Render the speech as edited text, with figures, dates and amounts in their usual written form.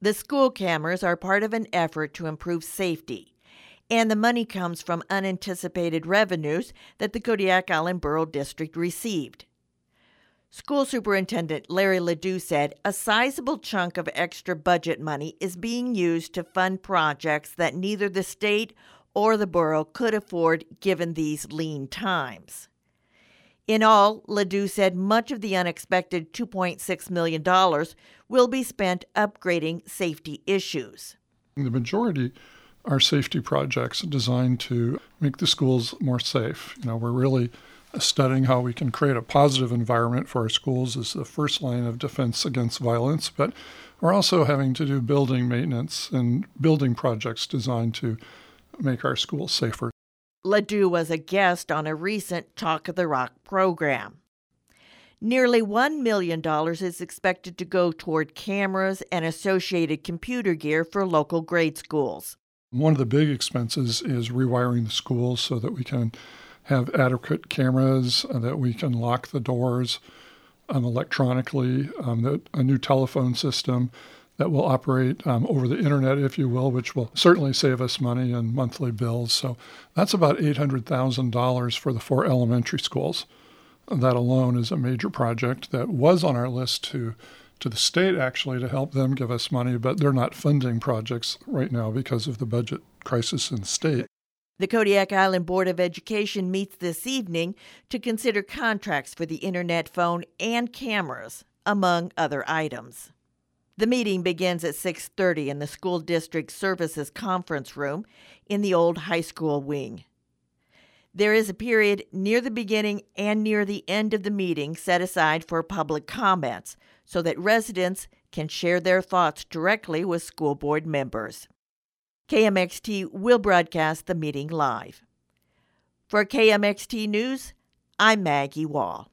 The school cameras are part of an effort to improve safety, and the money comes from unanticipated revenues that the Kodiak Island Borough District received. School Superintendent Larry Ledoux said a sizable chunk of extra budget money is being used to fund projects that neither the state or the borough could afford given these lean times. In all, Ledoux said much of the unexpected $2.6 million will be spent upgrading safety issues. The majority are safety projects designed to make the schools more safe. We're really studying how we can create a positive environment for our schools as the first line of defense against violence, but we're also having to do building maintenance and building projects designed to make our schools safer. Ledoux was a guest on a recent Talk of the Rock program. Nearly $1 million is expected to go toward cameras and associated computer gear for local grade schools. One of the big expenses is rewiring the schools so that we can have adequate cameras, that we can lock the doors electronically, a new telephone system that will operate over the internet, if you will, which will certainly save us money in monthly bills. So that's about $800,000 for the 4 elementary schools. That alone is a major project that was on our list to the state, actually, to help them give us money, but they're not funding projects right now because of the budget crisis in the state. The Kodiak Island Board of Education meets this evening to consider contracts for the internet, phone, and cameras, among other items. The meeting begins at 6:30 in the School District Services Conference Room in the old high school wing. There is a period near the beginning and near the end of the meeting set aside for public comments so that residents can share their thoughts directly with school board members. KMXT will broadcast the meeting live. For KMXT News, I'm Maggie Wall.